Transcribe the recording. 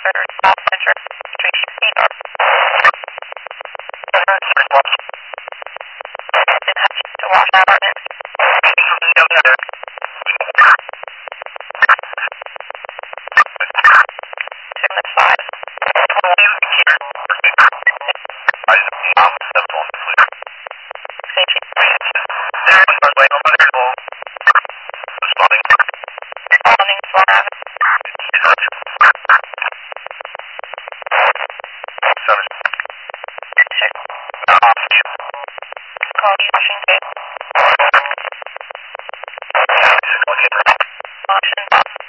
South Center Street Casino. Did have to wash out on it. Turn the 5. Responding flag. Call you Washington. Option.